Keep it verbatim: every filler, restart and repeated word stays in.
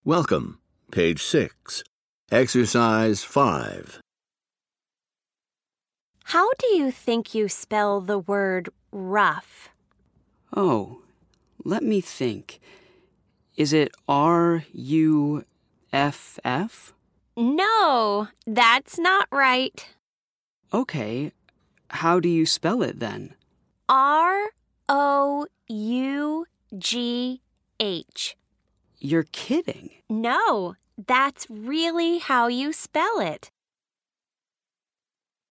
Welcome. Page six. Exercise five. How do you think you spell the word rough? Oh, let me think. Is it R U F F? No, that's not right. Okay, how do you spell it then? R O U G H. You're kidding. No, that's really how you spell it.